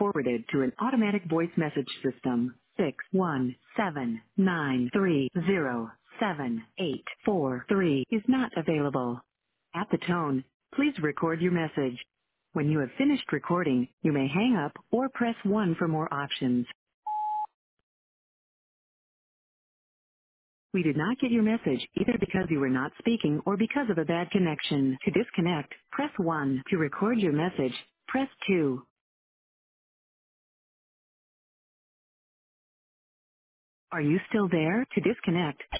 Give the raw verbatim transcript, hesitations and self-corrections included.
forwarded to an automatic voice message system. six one seven nine three zero seven eight four three is not available. At the tone, please record your message. When you have finished recording, you may hang up or press one for more options. We did not get your message either because you were not speaking or because of a bad connection. To disconnect, press one. To record your message, press two. Are you still there? To disconnect,